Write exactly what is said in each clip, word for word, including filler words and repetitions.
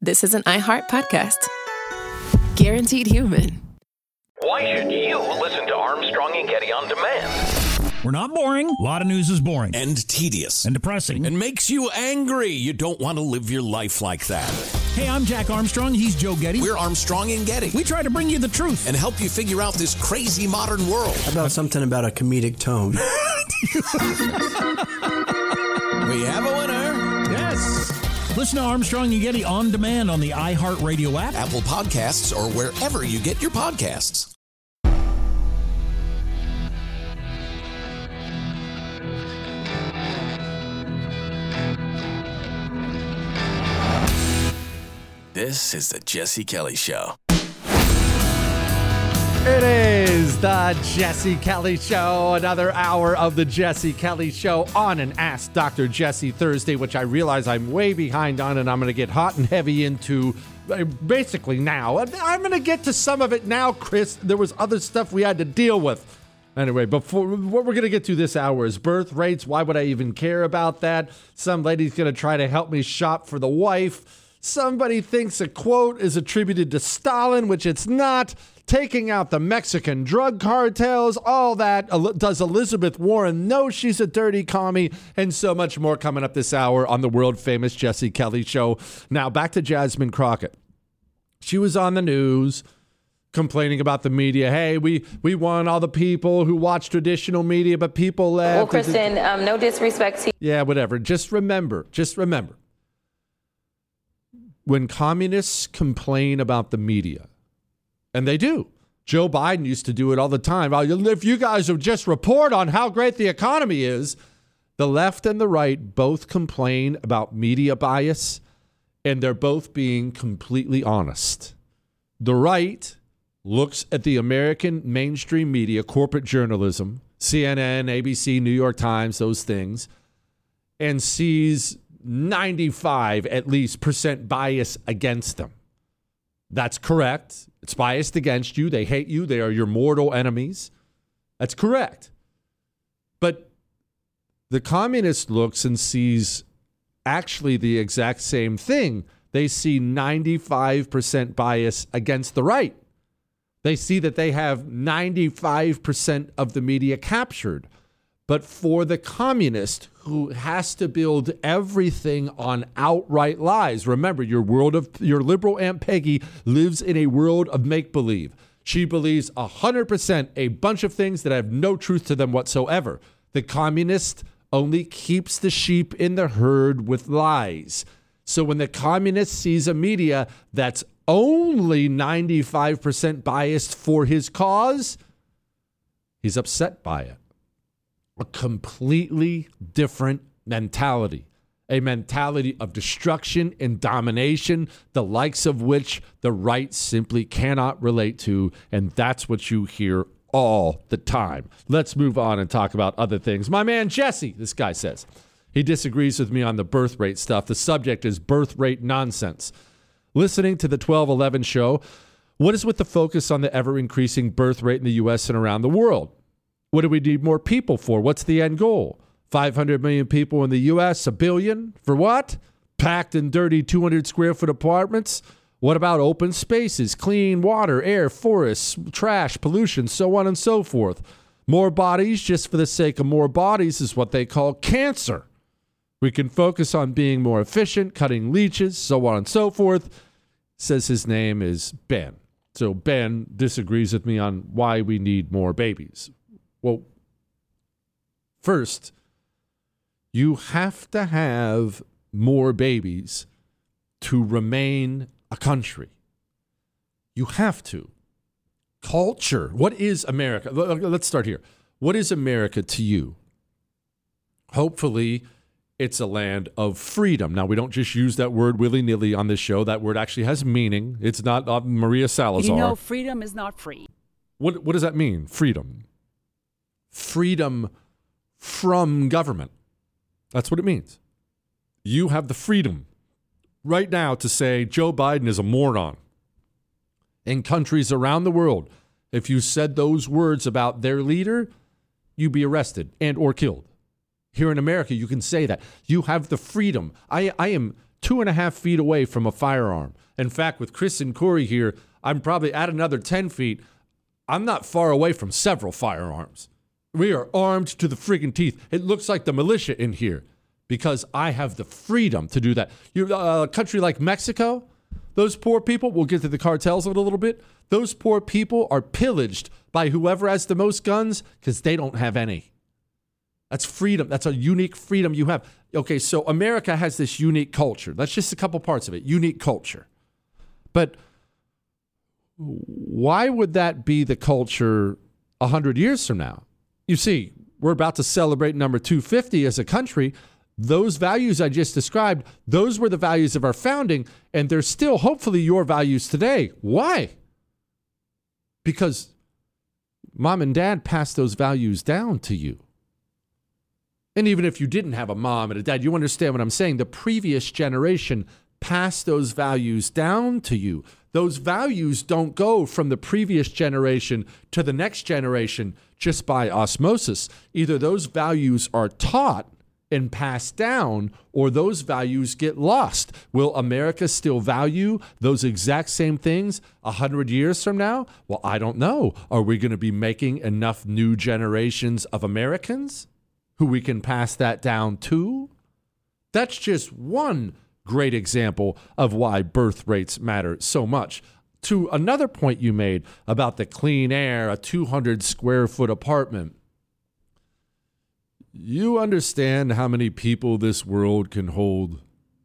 this is an iHeart podcast. Guaranteed human. Why should you listen to Armstrong and Getty on demand? We're not boring. A lot of news is boring. And tedious. And depressing. And makes you angry. You don't want to live your life like that. Hey, I'm Jack Armstrong. He's Joe Getty. We're Armstrong and Getty. We try to bring you the truth. And help you figure out this crazy modern world. How about something about a comedic tone? We have a winner. Yes. Listen to Armstrong and Getty on demand on the iHeartRadio app, Apple Podcasts, or wherever you get your podcasts. This is the Jesse Kelly Show. It is the Jesse Kelly Show, another hour of the Jesse Kelly Show on an Ask Doctor Jesse Thursday, which I realize I'm way behind on, and I'm going to get hot and heavy into basically now. I'm going to get to some of it now, Chris. There was other stuff we had to deal with. Anyway, before what we're going to get to this hour is birth rates. Why would I even care about that? Some lady's going to try to help me shop for the wife. Somebody thinks a quote is attributed to Stalin, which it's not. Taking out the Mexican drug cartels, all that. Does Elizabeth Warren know she's a dirty commie? And so much more coming up this hour on the world-famous Jesse Kelly Show. Now, back to Jasmine Crockett. She was on the news complaining about the media. Hey, we, we won all the people who watch traditional media, but people left. Well, Kristen, um, no disrespect to you. Yeah, whatever. Just remember, just remember. When communists complain about the media, and they do. Joe Biden used to do it all the time. If you guys would just report on how great the economy is, the left and the right both complain about media bias, and they're both being completely honest. The right looks at the American mainstream media, corporate journalism, C N N, A B C, New York Times, those things, and sees ninety-five at least percent bias against them. That's correct. It's biased against you. They hate you. They are your mortal enemies. That's correct. But the communist looks and sees actually the exact same thing. They see ninety-five percent bias against the right. They see that they have ninety-five percent of the media captured. But for the communist who has to build everything on outright lies, remember, your world of your liberal Aunt Peggy lives in a world of make-believe. She believes one hundred percent a bunch of things that have no truth to them whatsoever. The communist only keeps the sheep in the herd with lies. So when the communist sees a media that's only ninety-five percent biased for his cause, he's upset by it. A completely different mentality, a mentality of destruction and domination, the likes of which the right simply cannot relate to, and that's what you hear all the time. Let's move on and talk about other things. My man Jesse, this guy says, he disagrees with me on the birth rate stuff. The subject is birth rate nonsense. Listening to the twelve eleven show, what is with the focus on the ever-increasing birth rate in the U S and around the world? What do we need more people for? What's the end goal? five hundred million people in the U S, a billion? For what? Packed and dirty two hundred square foot apartments? What about open spaces, clean water, air, forests, trash, pollution, so on and so forth? More bodies just for the sake of more bodies is what they call cancer. We can focus on being more efficient, cutting leeches, so on and so forth. Says his name is Ben. So Ben disagrees with me on why we need more babies. Well, first, you have to have more babies to remain a country. You have to. Culture. What is America? Let's start here. What is America to you? Hopefully, it's a land of freedom. Now, we don't just use that word willy-nilly on this show. That word actually has meaning. It's not uh, Maria Salazar. You know, freedom is not free. What, what does that mean, freedom? Freedom from government. That's what it means. You have the freedom right now to say Joe Biden is a moron. In countries around the world, if you said those words about their leader, you'd be arrested and or killed. Here in America, you can say that. You have the freedom. I, I am two and a half feet away from a firearm. In fact, with Chris and Corey here, I'm probably at another ten feet. I'm not far away from several firearms. We are armed to the friggin' teeth. It looks like the militia in here because I have the freedom to do that. You, uh, a country like Mexico, those poor people, we'll get to the cartels in a little bit, those poor people are pillaged by whoever has the most guns because they don't have any. That's freedom. That's a unique freedom you have. Okay, so America has this unique culture. That's just a couple parts of it. Unique culture. But why would that be the culture one hundred years from now? You see, we're about to celebrate number two fifty as a country. Those values I just described, those were the values of our founding, and they're still hopefully your values today. Why? Because mom and dad passed those values down to you. And even if you didn't have a mom and a dad, you understand what I'm saying. The previous generation passed those values down to you. Those values don't go from the previous generation to the next generation just by osmosis. Either those values are taught and passed down, or those values get lost. Will America still value those exact same things a hundred years from now? Well, I don't know. Are we going to be making enough new generations of Americans who we can pass that down to? That's just one great example of why birth rates matter so much. To another point you made about the clean air, a two hundred square foot apartment. You understand how many people this world can hold?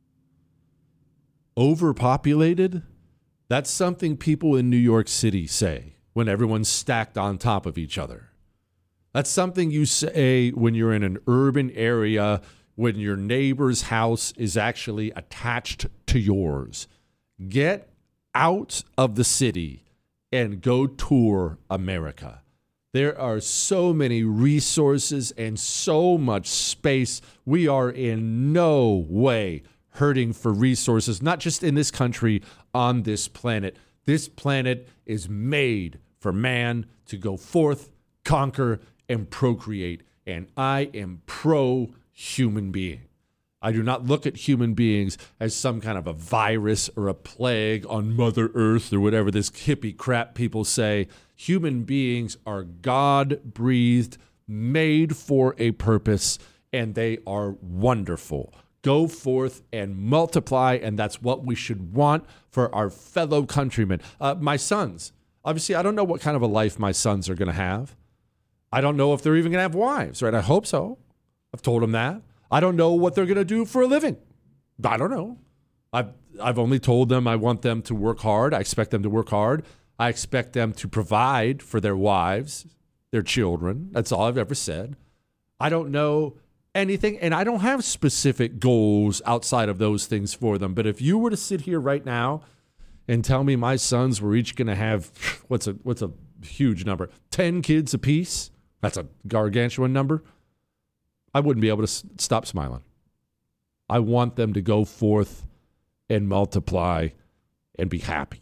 Overpopulated? That's something people in New York City say when everyone's stacked on top of each other. That's something you say when you're in an urban area, when your neighbor's house is actually attached to yours. Get out of the city and go tour America. There are so many resources and so much space. We are in no way hurting for resources, not just in this country, on this planet. This planet is made for man to go forth, conquer, and procreate. And I am pro-human being. I do not look at human beings as some kind of a virus or a plague on Mother Earth or whatever this hippie crap people say. Human beings are God-breathed, made for a purpose, and they are wonderful. Go forth and multiply, and that's what we should want for our fellow countrymen. Uh, my sons, obviously, I don't know what kind of a life my sons are going to have. I don't know if they're even going to have wives, right? I hope so. I've told them that. I don't know what they're going to do for a living. I don't know. I've, I've only told them I want them to work hard. I expect them to work hard. I expect them to provide for their wives, their children. That's all I've ever said. I don't know anything, and I don't have specific goals outside of those things for them. But if you were to sit here right now and tell me my sons were each going to have, what's a what's a huge number, ten kids apiece, that's a gargantuan number, I wouldn't be able to s- stop smiling. I want them to go forth and multiply and be happy.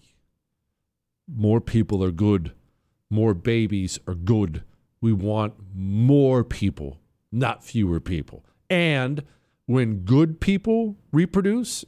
More people are good. More babies are good. We want more people, not fewer people. And when good people reproduce,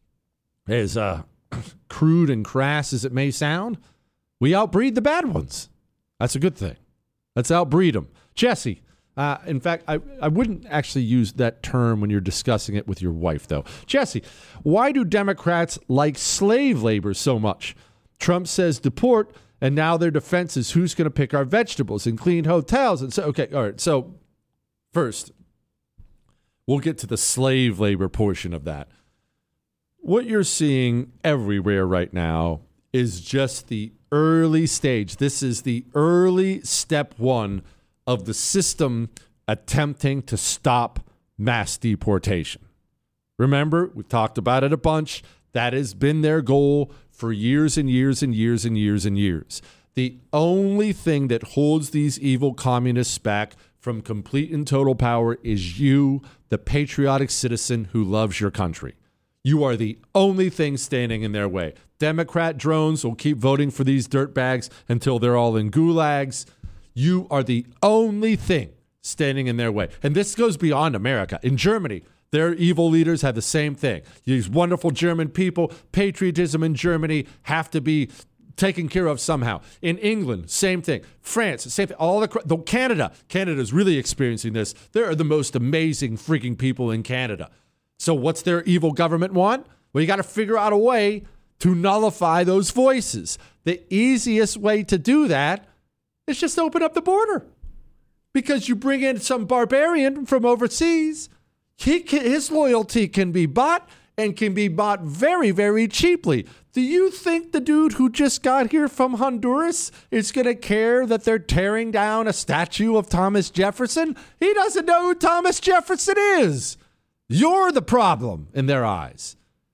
as uh, crude and crass as it may sound, we outbreed the bad ones. That's a good thing. Let's outbreed them. Jesse, uh, in fact, I, I wouldn't actually use that term when you're discussing it with your wife, though. Jesse, why do Democrats like slave labor so much? Trump says deport, and now their defense is who's going to pick our vegetables and clean hotels. And so, okay, all right. So first, we'll get to the slave labor portion of that. What you're seeing everywhere right now is just the early stage. This is the early step one of the system attempting to stop mass deportation. Remember, we've talked about it a bunch. That has been their goal for years and years and years and years and years. The only thing that holds these evil communists back from complete and total power is you, the patriotic citizen who loves your country. You are the only thing standing in their way. Democrat drones will keep voting for these dirtbags until they're all in gulags. You are the only thing standing in their way. And this goes beyond America. In Germany, Their evil leaders have the same thing. These wonderful German people, patriotism in Germany have to be taken care of somehow. In England, same thing. France, same thing. All the, the Canada, Canada is really experiencing this. There are the most amazing freaking people in Canada. So what's their evil government want? Well, you got to figure out a way to nullify those voices. The easiest way to do that is just open up the border. Because you bring in some barbarian from overseas, he can, his loyalty can be bought and can be bought very, very cheaply. Do you think the dude who just got here from Honduras is going to care that they're tearing down a statue of Thomas Jefferson? He doesn't know who Thomas Jefferson is. You're the problem in their eyes.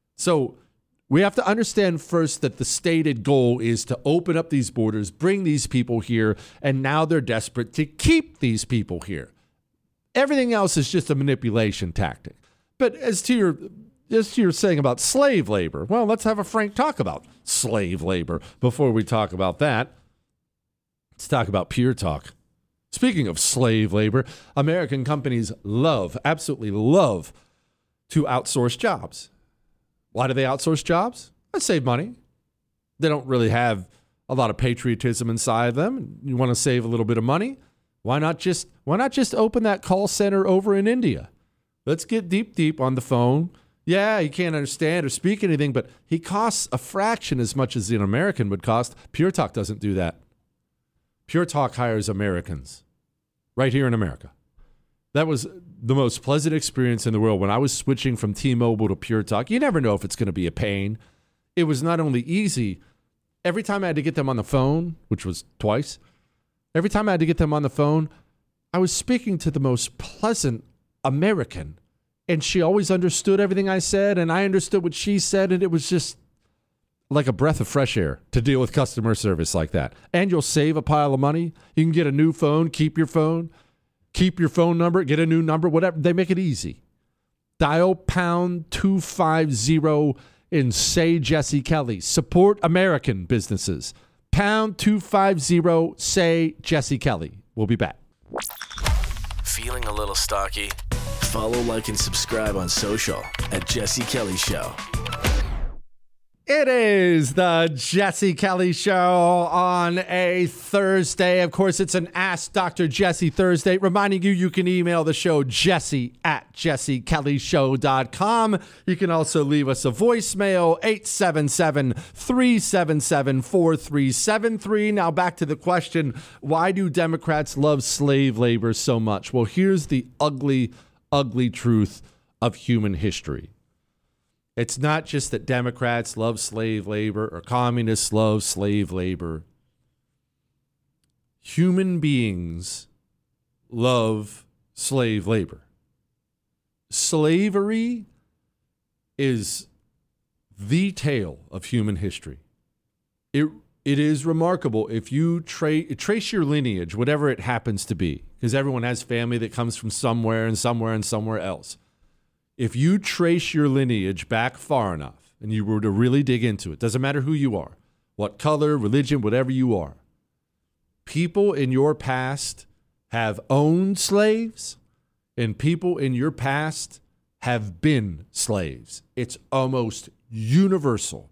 So we have to understand first that the stated goal is to open up these borders, bring these people here, and now they're desperate to keep these people here. Everything else is just a manipulation tactic. But as to your as to your saying about slave labor, well, let's have a frank talk about slave labor before we talk about that. Let's talk about Pure Talk. Speaking of slave labor, American companies love, absolutely love, to outsource jobs. Why do they outsource jobs? They save money. They don't really have a lot of patriotism inside them. You want to save a little bit of money? Why not just why not just open that call center over in India? Let's get deep, deep on the phone. Yeah, he can't understand or speak anything, but he costs a fraction as much as an American would cost. Pure Talk doesn't do that. Pure Talk hires Americans right here in America. That was the most pleasant experience in the world when I was switching from T-Mobile to Pure Talk. You never know if it's going to be a pain. It was not only easy. Every time I had to get them on the phone, which was twice, every time I had to get them on the phone, I was speaking to the most pleasant American. And she always understood everything I said, and I understood what she said, and it was just like a breath of fresh air to deal with customer service like that. And you'll save a pile of money. You can get a new phone, keep your phone, keep your phone number, get a new number, whatever. They make it easy. Dial pound two five zero and say Jesse Kelly. Support American businesses. Pound two five zero, say Jesse Kelly. We'll be back. Feeling a little stocky? Follow, like, and subscribe on social at Jesse Kelly Show. It is the Jesse Kelly Show on a Thursday. Of course, it's an Ask Doctor Jesse Thursday, reminding you you can email the show jesse at jesse kelly show dot com. You can also leave us a voicemail, eight seven seven, three seven seven, four three seven three. Now back to the question, why do Democrats love slave labor so much? Well, here's the ugly, ugly truth of human history. It's not just that Democrats love slave labor or communists love slave labor. Human beings love slave labor. Slavery is the tale of human history. It it is remarkable if you tra- trace your lineage, whatever it happens to be, because everyone has family that comes from somewhere and somewhere and somewhere else. If you trace your lineage back far enough and you were to really dig into it, doesn't matter who you are, what color, religion, whatever you are, people in your past have owned slaves and people in your past have been slaves. It's almost universal.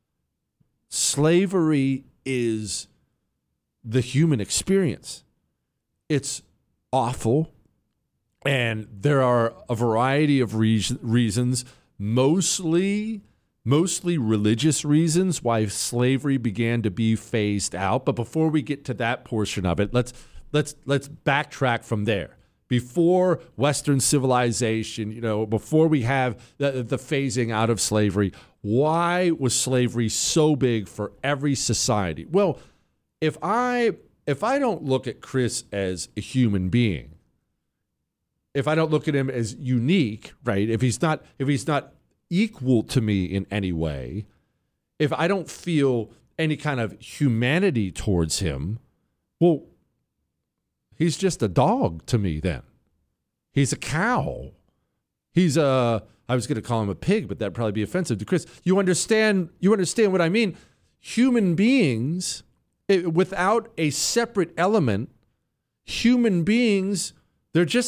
Slavery is the human experience. It's awful. And there are a variety of re- reasons, mostly mostly religious reasons why slavery began to be phased out. But before we get to that portion of it, let's let's let's backtrack from there. Before Western civilization, you know, before we have the, the phasing out of slavery, why was slavery so big for every society? Well, if I if I don't look at Chris as a human being, if I don't look at him as unique, right? If he's not, if he's not equal to me in any way, if I don't feel any kind of humanity towards him, well, he's just a dog to me then. He's a cow. He's a, I was going to call him a pig, but that'd probably be offensive to Chris. You understand, you understand what I mean? Human beings, it, without a separate element, human beings, they're just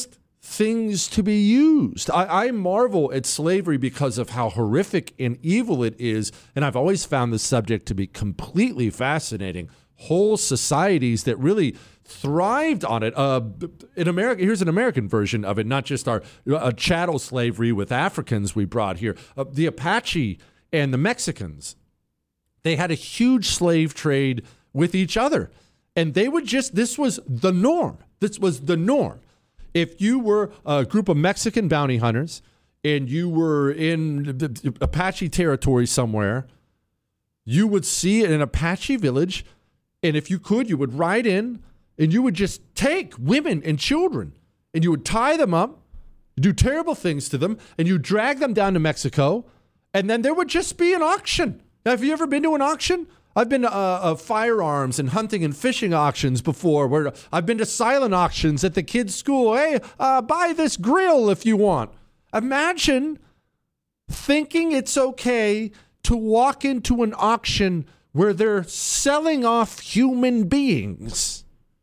things to be used. I, I marvel at slavery because of how horrific and evil it is, and I've always found this subject to be completely fascinating. Whole societies that really thrived on it. Uh, in America, here's an American version of it, not just our uh, chattel slavery with Africans we brought here. Uh, the Apache and the Mexicans, they had a huge slave trade with each other, and they would just, this was the norm. This was the norm. If you were a group of Mexican bounty hunters and you were in the Apache territory somewhere, you would see an Apache village, and if you could, you would ride in and you would just take women and children and you would tie them up, do terrible things to them, and you drag them down to Mexico, and then there would just be an auction. Now, have you ever been to an auction? I've been to uh, uh, firearms and hunting and fishing auctions before, where I've been to silent auctions at the kids' school. Hey, uh, buy this grill if you want. Imagine thinking it's okay to walk into an auction where they're selling off human beings.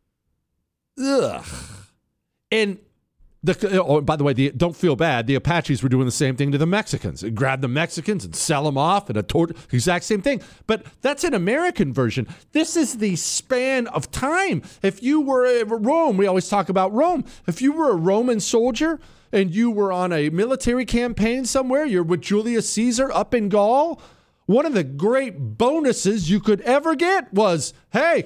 Ugh. And the, oh, by the way, the, don't feel bad. The Apaches were doing the same thing to the Mexicans. They grab the Mexicans and sell them off and a tor- exact same thing. But that's an American version. This is the span of time. If you were at Rome, we always talk about Rome. If you were a Roman soldier and you were on a military campaign somewhere, you're with Julius Caesar up in Gaul, one of the great bonuses you could ever get was, hey,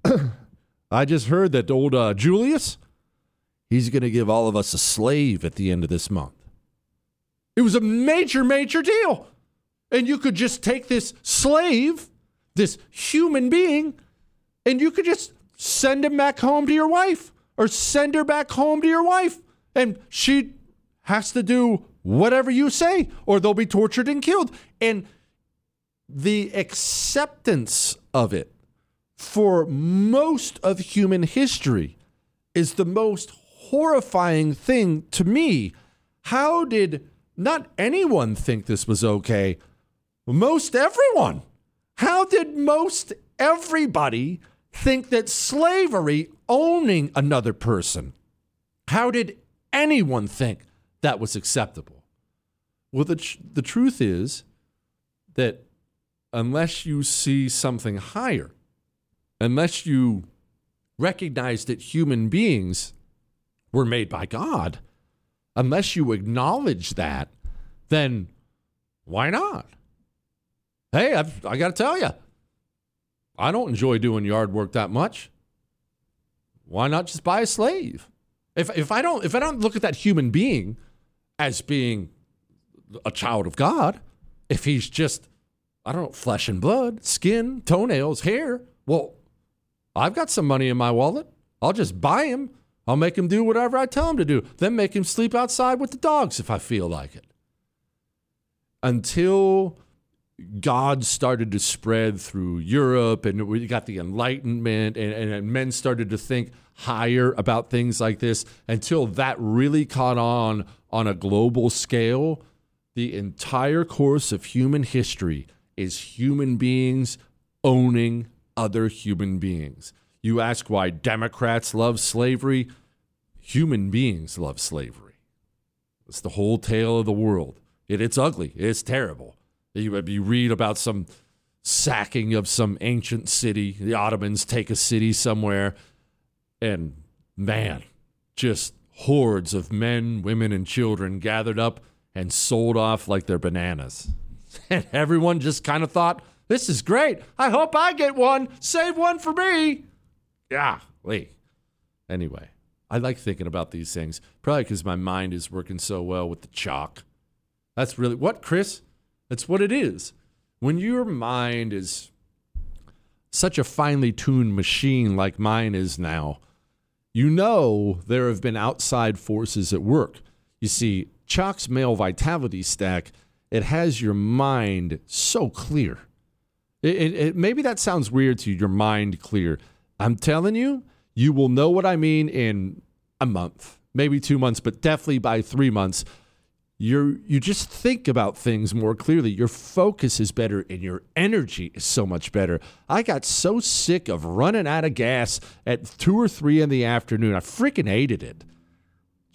I just heard that old uh, Julius, he's going to give all of us a slave at the end of this month. It was a major, major deal. And you could just take this slave, this human being, and you could just send him back home to your wife or send her back home to your wife. And she has to do whatever you say or they'll be tortured and killed. And the acceptance of it for most of human history is the most horrifying thing to me. How did not anyone think this was okay? Most everyone. How did most everybody think that slavery, owning another person, how did anyone think that was acceptable? Well, the tr- the truth is that unless you see something higher, unless you recognize that human beings were made by God, unless you acknowledge that, then why not? Hey, I've, I got to tell you, I don't enjoy doing yard work that much. Why not just buy a slave? If if I don't if I don't look at that human being as being a child of God, if he's just, I don't know, flesh and blood, skin, toenails, hair, well, I've got some money in my wallet. I'll just buy him. I'll make him do whatever I tell him to do. Then make him sleep outside with the dogs if I feel like it. Until God started to spread through Europe and we got the Enlightenment and, and, and men started to think higher about things like this, until that really caught on on a global scale, the entire course of human history is human beings owning other human beings. You ask why Democrats love slavery? Human beings love slavery. It's the whole tale of the world. It, it's ugly. It's terrible. You, you read about some sacking of some ancient city. The Ottomans take a city somewhere, and man, just hordes of men, women, and children gathered up and sold off like they're bananas. And everyone just kind of thought, this is great. I hope I get one. Save one for me. Yeah, wait. Anyway, I like thinking about these things, probably because my mind is working so well with the chalk. That's really what, Chris? That's what it is. When your mind is such a finely tuned machine like mine is now, you know there have been outside forces at work. You see, chalk's male vitality stack, it has your mind so clear. It, it, it, maybe that sounds weird to you, your mind clear. I'm telling you, you will know what I mean in a month, maybe two months, but definitely by three months. You you just think about things more clearly. Your focus is better and your energy is so much better. I got so sick of running out of gas at two or three in the afternoon. I freaking hated it.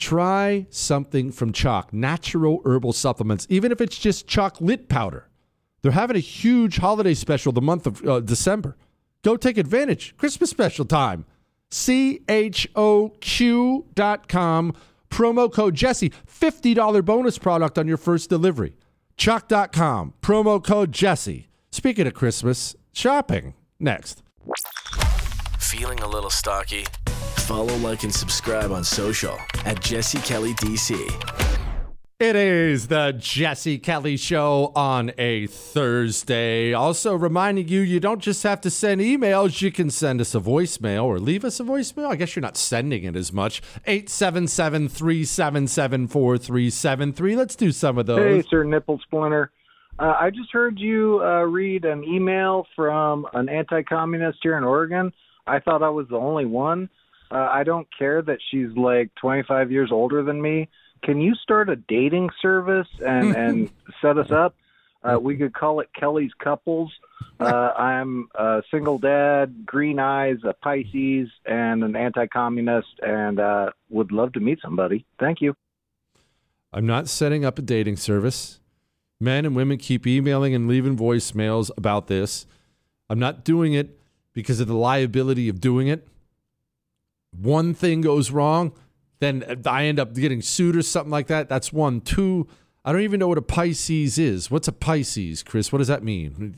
Try something from Choq, natural herbal supplements, even if it's just chocolate powder. They're having a huge holiday special the month of uh, December. Go take advantage. Christmas special time. C H O Q dot com. Promo code Jesse. fifty dollars bonus product on your first delivery. Choq dot com. Promo code Jesse. Speaking of Christmas, shopping. Next. Feeling a little stocky? Follow, like, and subscribe on social at Jesse Kelly D C. It is the Jesse Kelly Show on a Thursday. Also reminding you, you don't just have to send emails. You can send us a voicemail or leave us a voicemail. I guess you're not sending it as much. eight seven seven, three seven seven, four three seven three. Let's do some of those. Hey, Sir Nipple Splinter. Uh, I just heard you uh, read an email from an anti-communist here in Oregon. I thought I was the only one. Uh, I don't care that she's like twenty-five years older than me. Can you start a dating service and, and set us up? Uh, we could call it Kelly's Couples. Uh, I'm a single dad, green eyes, a Pisces, and an anti-communist, and uh, would love to meet somebody. Thank you. I'm not setting up a dating service. Men and women keep emailing and leaving voicemails about this. I'm not doing it because of the liability of doing it. One thing goes wrong, then I end up getting sued or something like that. That's one. Two, I don't even know what a Pisces is. What's a Pisces, Chris? What does that mean?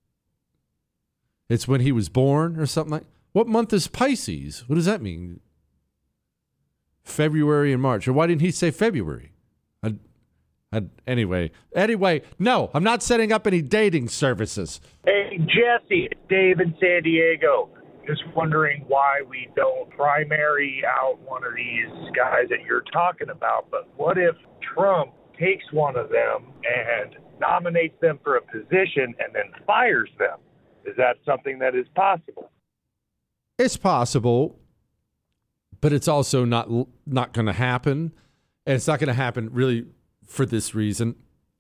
It's when he was born or something like. What month is Pisces? What does that mean? February and March. Or why didn't he say February? I, I, anyway, anyway, no, I'm not setting up any dating services. Hey, Jesse, it's Dave in San Diego. Just wondering why we don't primary out one of these guys that you're talking about. But what if Trump takes one of them and nominates them for a position and then fires them? Is that something that is possible? It's possible, but it's also not not going to happen. And it's not going to happen really for this reason.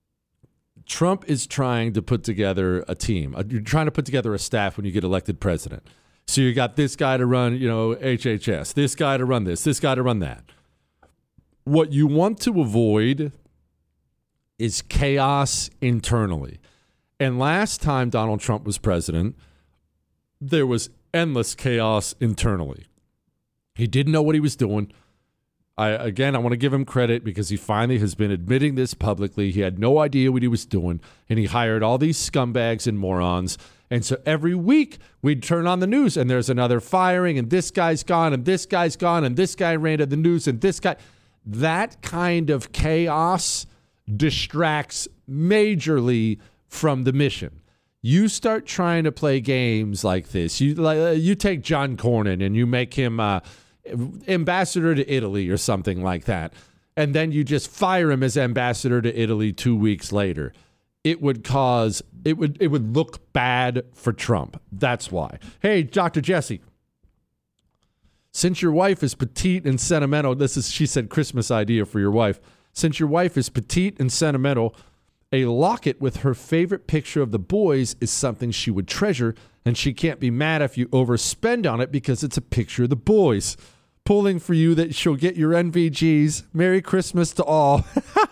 Trump is trying to put together a team. You're trying to put together a staff when you get elected president. So you got this guy to run, you know, H H S, this guy to run this, this guy to run that. What you want to avoid is chaos internally. And last time Donald Trump was president, there was endless chaos internally. He didn't know what he was doing. I, again, I want to give him credit because he finally has been admitting this publicly. He had no idea what he was doing, and he hired all these scumbags and morons. And so every week we'd turn on the news and there's another firing and this guy's gone and this guy's gone and this guy ran to the news and this guy. That kind of chaos distracts majorly from the mission. You start trying to play games like this. You like, you take John Cornyn and you make him uh, ambassador to Italy or something like that. And then you just fire him as ambassador to Italy two weeks later. It would cause, it would it would look bad for Trump. That's why. Hey, Doctor Jesse, since your wife is petite and sentimental, this is, she said, Christmas idea for your wife. Since your wife is petite and sentimental, a locket with her favorite picture of the boys is something she would treasure, and she can't be mad if you overspend on it because it's a picture of the boys. Pulling for you that she'll get your N V Gs. Merry Christmas to all.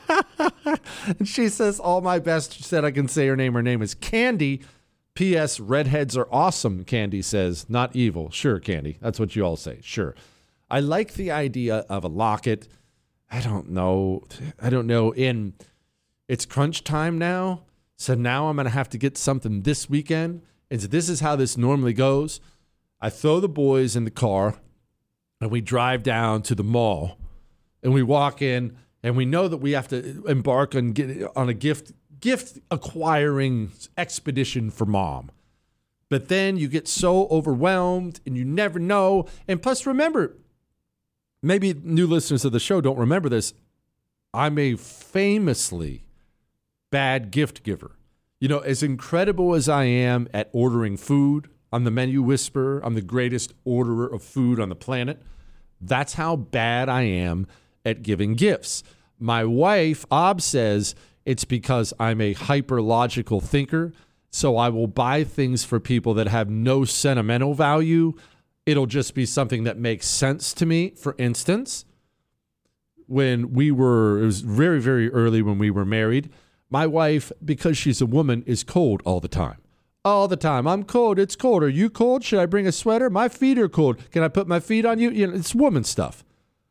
And she says, all my best. She said I can say her name. Her name is Candy. P S. Redheads are awesome, Candy says. Not evil. Sure, Candy. That's what you all say. Sure. I like the idea of a locket. I don't know. I don't know. In it's crunch time now. So now I'm going to have to get something this weekend. And so this is how this normally goes. I throw the boys in the car and we drive down to the mall and we walk in. And we know that we have to embark on get, on a gift gift acquiring expedition for mom. But then you get so overwhelmed and you never know. And plus, remember, maybe new listeners of the show don't remember this. I'm a famously bad gift giver. You know, as incredible as I am at ordering food, I'm the menu whisperer. I'm the greatest orderer of food on the planet. That's how bad I am at giving gifts. My wife, Ob, says it's because I'm a hyper-logical thinker, so I will buy things for people that have no sentimental value. It'll just be something that makes sense to me. For instance, when we were, it was very, very early when we were married. My wife, because she's a woman, is cold all the time. All the time. I'm cold. It's cold. Are you cold? Should I bring a sweater? My feet are cold. Can I put my feet on you? You know, it's woman stuff.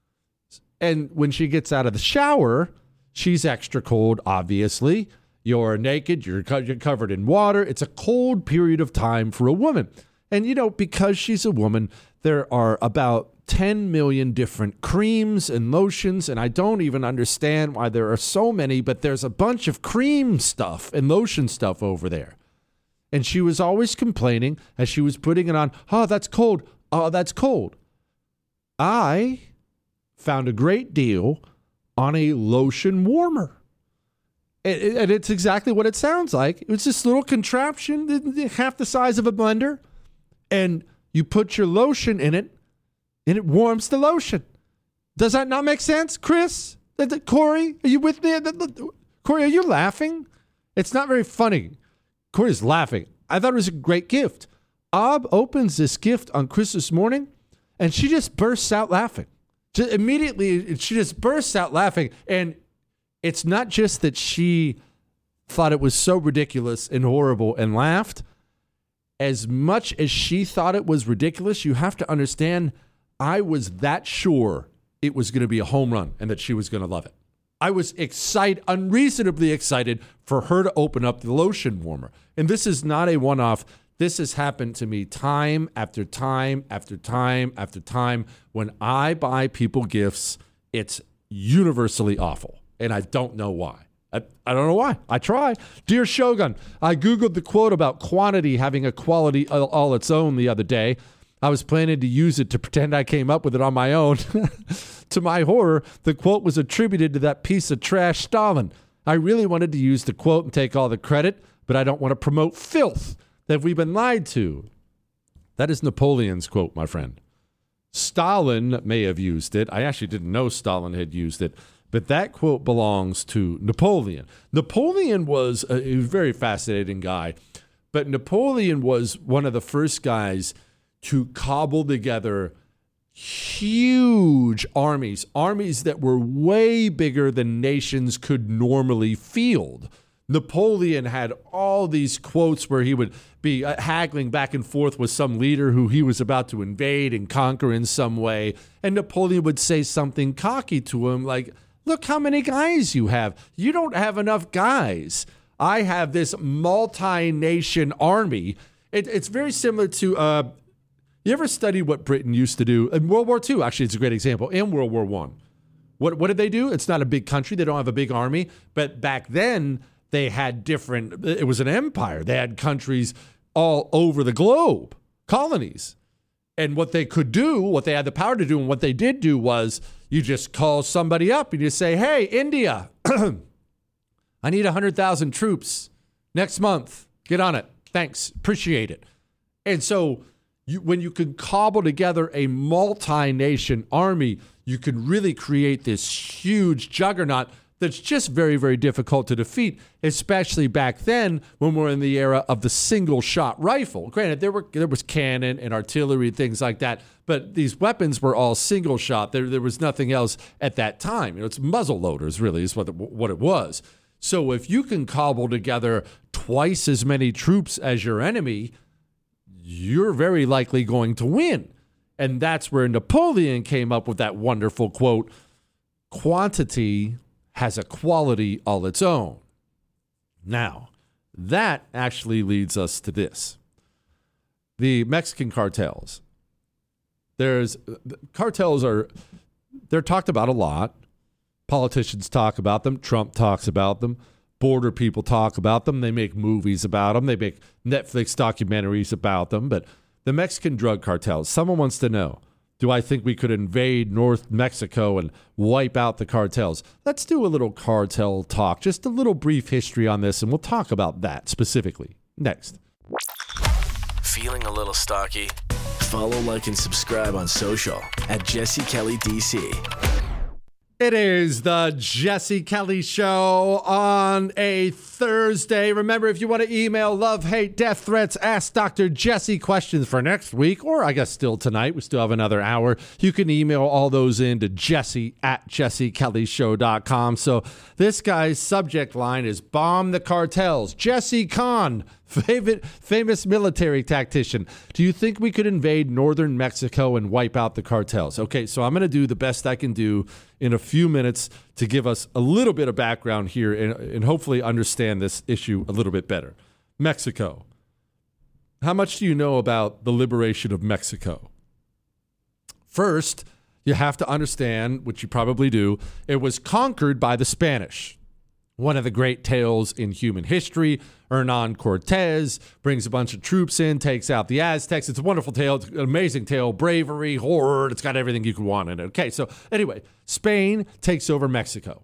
And when she gets out of the shower, she's extra cold, obviously. You're naked. You're, co- you're covered in water. It's a cold period of time for a woman. And, you know, because she's a woman, there are about ten million different creams and lotions, and I don't even understand why there are so many, but there's a bunch of cream stuff and lotion stuff over there. And she was always complaining as she was putting it on, oh, that's cold. Oh, that's cold. I found a great deal on a lotion warmer. And it's exactly what it sounds like. It was this little contraption, half the size of a blender, and you put your lotion in it, and it warms the lotion. Does that not make sense, Chris? Corey, are you with me? Corey, are you laughing? It's not very funny. Corey's laughing. I thought it was a great gift. Ob opens this gift on Christmas morning, and she just bursts out laughing. Just immediately, she just bursts out laughing. And it's not just that she thought it was so ridiculous and horrible and laughed. As much as she thought it was ridiculous, you have to understand, I was that sure it was going to be a home run and that she was going to love it. I was excited, unreasonably excited for her to open up the lotion warmer. And this is not a one-off. This has happened to me time after time after time after time. When I buy people gifts, it's universally awful. And I don't know why. I, I don't know why. I try. Dear Shogun, I Googled the quote about quantity having a quality all, all its own the other day. I was planning to use it to pretend I came up with it on my own. To my horror, the quote was attributed to that piece of trash Stalin. I really wanted to use the quote and take all the credit, but I don't want to promote filth that we've been lied to. That is Napoleon's quote, my friend. Stalin may have used it. I actually didn't know Stalin had used it, but that quote belongs to Napoleon. Napoleon was a, a very fascinating guy, but Napoleon was one of the first guys to cobble together huge armies, armies that were way bigger than nations could normally field. Napoleon had all these quotes where he would be haggling back and forth with some leader who he was about to invade and conquer in some way. And Napoleon would say something cocky to him like, look how many guys you have. You don't have enough guys. I have this multi-nation army. It, it's very similar to, uh, you ever study what Britain used to do? In World War Two, actually, it's a great example. In World War One. What, what did they do? It's not a big country. They don't have a big army. But back then, they had different, it was an empire. They had countries all over the globe, colonies. And what they could do, what they had the power to do, and what they did do was you just call somebody up and you say, hey, India, I need one hundred thousand troops next month. Get on it. Thanks. Appreciate it. And so you, when you can cobble together a multi-nation army, you can really create this huge juggernaut that's just very, very difficult to defeat, especially back then when we're in the era of the single-shot rifle. Granted, there were there was cannon and artillery and things like that, but these weapons were all single-shot. There there was nothing else at that time. You know, it's muzzle loaders, really, is what, what it was. So if you can cobble together twice as many troops as your enemy, you're very likely going to win. And that's where Napoleon came up with that wonderful quote, quantity has a quality all its own. Now, that actually leads us to this. The Mexican cartels. There's cartels are, they're talked about a lot. Politicians talk about them. Trump talks about them. Border people talk about them. They make movies about them. They make Netflix documentaries about them. But the Mexican drug cartels, someone wants to know, do I think we could invade North Mexico and wipe out the cartels? Let's do a little cartel talk, just a little brief history on this, and we'll talk about that specifically next. Feeling a little stocky? Follow, like, and subscribe on social at Jesse Kelly D C. It is the Jesse Kelly Show on a Thursday. Remember, if you want to email love, hate, death threats, ask Doctor Jesse questions for next week, or I guess still tonight, we still have another hour, you can email all those in to jesse at jesse kelly show dot com. So this guy's subject line is Bomb the Cartels. Jesse Kahn, favorite, famous military tactician. Do you think we could invade northern Mexico and wipe out the cartels? Okay, so I'm going to do the best I can do in a few minutes to give us a little bit of background here and, and hopefully understand this issue a little bit better. Mexico. How much do you know about the liberation of Mexico? First, you have to understand, which you probably do, it was conquered by the Spanish. One of the great tales in human history. Hernan Cortez brings a bunch of troops in, takes out the Aztecs. It's a wonderful tale. It's an amazing tale. Bravery, horror. It's got everything you could want in it. Okay, so anyway, Spain takes over Mexico.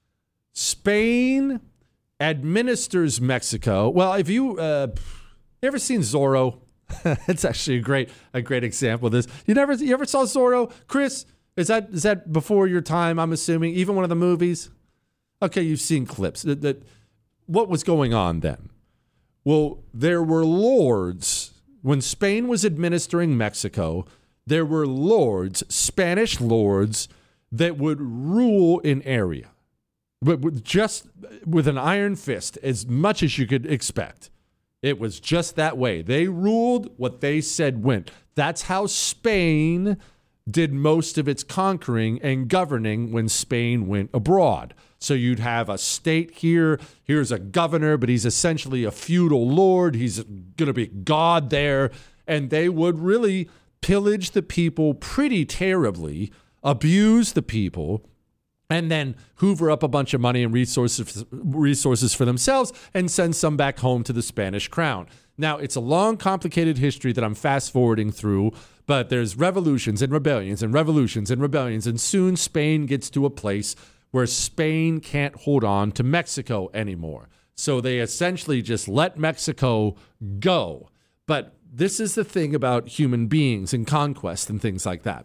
Spain administers Mexico. Well, if you uh, ever seen Zorro? It's actually a great a great example of this. You never you ever saw Zorro? Chris, is that is that before your time, I'm assuming? Even one of the movies? Okay, you've seen clips. That, that what was going on then? Well, there were lords. When Spain was administering Mexico, there were lords, Spanish lords, that would rule an area. But with just with an iron fist, as much as you could expect. It was just that way. They ruled what they said went. That's how Spain did most of its conquering and governing when Spain went abroad. So you'd have a state here. Here's a governor, but he's essentially a feudal lord. He's going to be God there. And they would really pillage the people pretty terribly, abuse the people, and then hoover up a bunch of money and resources resources for themselves and send some back home to the Spanish crown. Now, it's a long, complicated history that I'm fast-forwarding through, but there's revolutions and rebellions and revolutions and rebellions, and soon Spain gets to a place where Spain can't hold on to Mexico anymore. So they essentially just let Mexico go. But this is the thing about human beings and conquest and things like that.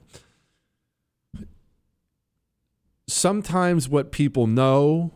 Sometimes what people know,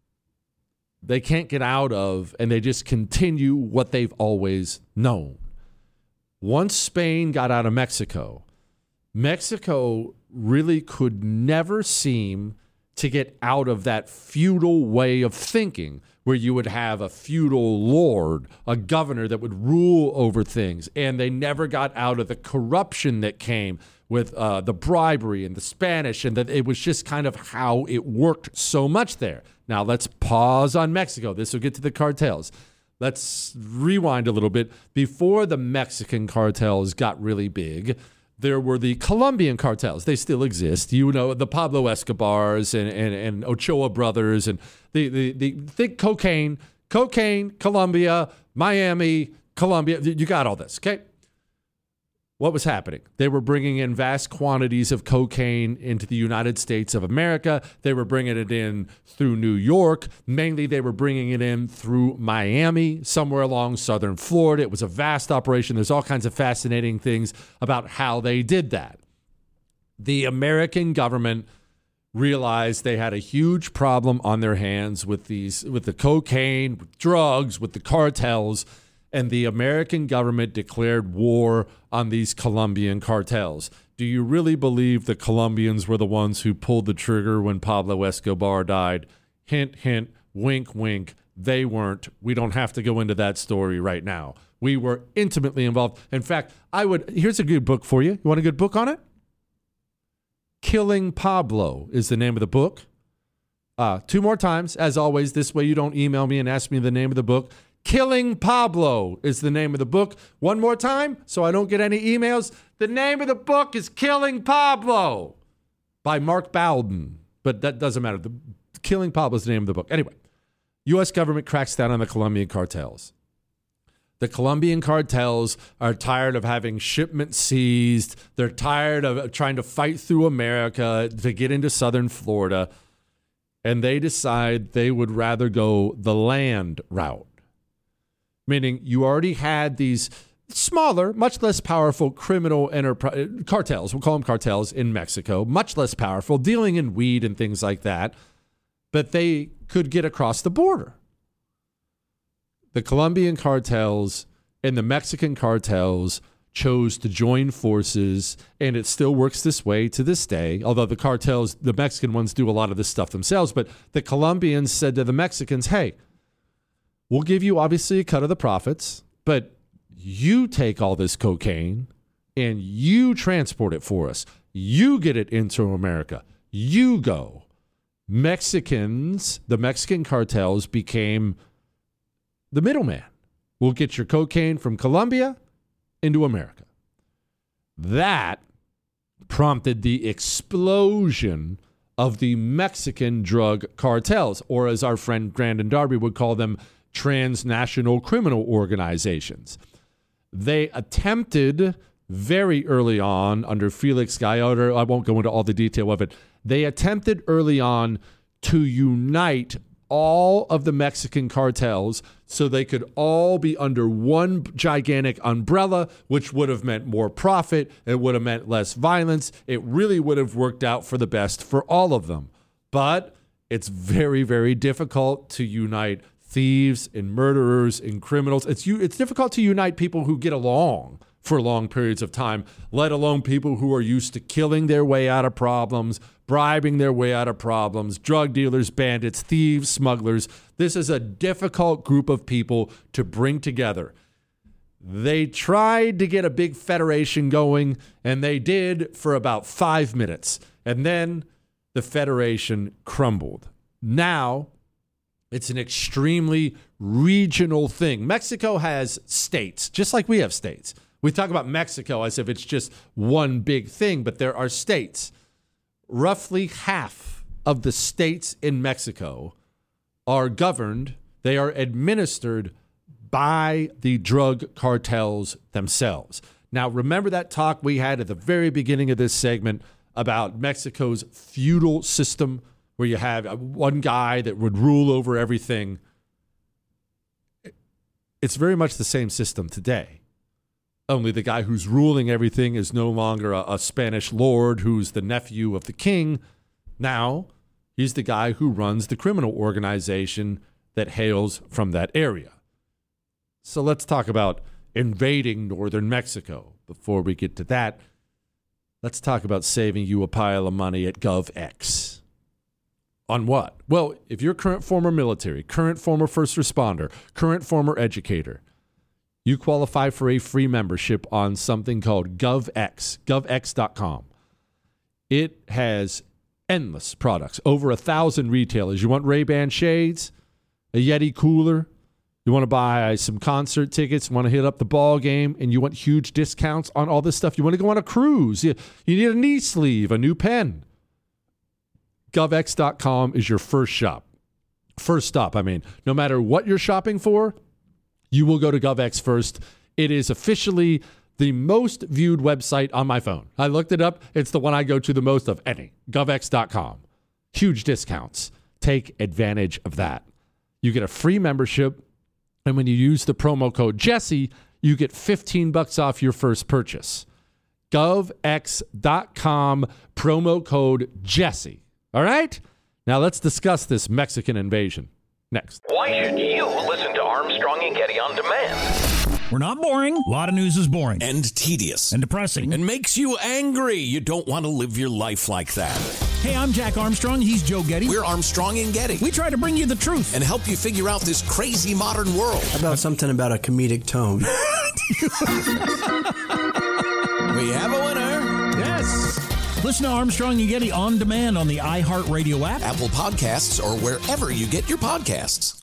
they can't get out of, and they just continue what they've always known. Once Spain got out of Mexico, Mexico really could never seem to get out of that feudal way of thinking where you would have a feudal lord, a governor that would rule over things. And they never got out of the corruption that came with uh, the bribery and the Spanish, and that it was just kind of how it worked so much there. Now let's pause on Mexico. This will get to the cartels. Let's rewind a little bit. Before the Mexican cartels got really big, there were the Colombian cartels. They still exist. You know, the Pablo Escobars and, and, and Ochoa brothers and the, the, the think cocaine, cocaine, Colombia, Miami, Colombia. You got all this, okay? What was happening? They were bringing in vast quantities of cocaine into the United States of America. They were bringing it in through New York. Mainly, they were bringing it in through Miami, somewhere along southern Florida. It was a vast operation. There's all kinds of fascinating things about how they did that. The American government realized they had a huge problem on their hands with these, with the cocaine, with drugs, with the cartels. And the American government declared war on these Colombian cartels. Do you really believe the Colombians were the ones who pulled the trigger when Pablo Escobar died? Hint, hint, wink, wink. They weren't. We don't have to go into that story right now. We were intimately involved. In fact, I would, here's a good book for you. You want a good book on it? Killing Pablo is the name of the book. Uh, two more times, as always. This way you don't email me and ask me the name of the book. Killing Pablo is the name of the book. One more time, so I don't get any emails. The name of the book is Killing Pablo by Mark Bowden. But that doesn't matter. The Killing Pablo is the name of the book. Anyway, U S government cracks down on the Colombian cartels. The Colombian cartels are tired of having shipments seized. They're tired of trying to fight through America to get into southern Florida. And they decide they would rather go the land route. Meaning you already had these smaller, much less powerful criminal enterprise cartels. We'll call them cartels in Mexico. Much less powerful, dealing in weed and things like that. But they could get across the border. The Colombian cartels and the Mexican cartels chose to join forces, and it still works this way to this day, although the cartels, the Mexican ones, do a lot of this stuff themselves. But the Colombians said to the Mexicans, hey, we'll give you obviously a cut of the profits, but you take all this cocaine and you transport it for us. You get it into America. You go. Mexicans, the Mexican cartels became the middleman. We'll get your cocaine from Colombia into America. That prompted the explosion of the Mexican drug cartels, or as our friend Brandon Darby would call them, transnational criminal organizations. They attempted very early on under Felix Gallardo, I won't go into all the detail of it, they attempted early on to unite all of the Mexican cartels so they could all be under one gigantic umbrella, which would have meant more profit. It would have meant less violence. It really would have worked out for the best for all of them. But it's very, very difficult to unite thieves and murderers and criminals. It's it's difficult to unite people who get along for long periods of time, let alone people who are used to killing their way out of problems, bribing their way out of problems, drug dealers, bandits, thieves, smugglers. This is a difficult group of people to bring together. They tried to get a big federation going, and they did for about five minutes. And then the federation crumbled. Now, it's an extremely regional thing. Mexico has states, just like we have states. We talk about Mexico as if it's just one big thing, but there are states. Roughly half of the states in Mexico are governed, they are administered by the drug cartels themselves. Now, remember that talk we had at the very beginning of this segment about Mexico's feudal system, where you have one guy that would rule over everything? It's very much the same system today. Only the guy who's ruling everything is no longer a, a Spanish lord who's the nephew of the king. Now, he's the guy who runs the criminal organization that hails from that area. So let's talk about invading northern Mexico. Before we get to that, let's talk about saving you a pile of money at GovX. On what? Well, if you're current former military, current former first responder, current former educator, you qualify for a free membership on something called GovX, govx dot com. It has endless products, over a thousand retailers. You want Ray-Ban shades, a Yeti cooler, you want to buy some concert tickets, you want to hit up the ball game, and you want huge discounts on all this stuff. You want to go on a cruise, you, you need a knee sleeve, a new pen. govx dot com is your first shop. First stop, I mean. No matter what you're shopping for, you will go to GovX first. It is officially the most viewed website on my phone. I looked it up. It's the one I go to the most of any. govx dot com. Huge discounts. Take advantage of that. You get a free membership, and when you use the promo code Jesse, you get fifteen bucks off your first purchase. govx dot com, promo code Jesse. All right? Now let's discuss this Mexican invasion. Next. Why should you listen to Armstrong and Getty on demand? We're not boring. A lot of news is boring. And tedious. And depressing. And makes you angry. You don't want to live your life like that. Hey, I'm Jack Armstrong. He's Joe Getty. We're Armstrong and Getty. We try to bring you the truth. And help you figure out this crazy modern world. How about something about a comedic tone? We have a winner. Yes. Listen to Armstrong and Getty on demand on the iHeartRadio app, Apple Podcasts, or wherever you get your podcasts.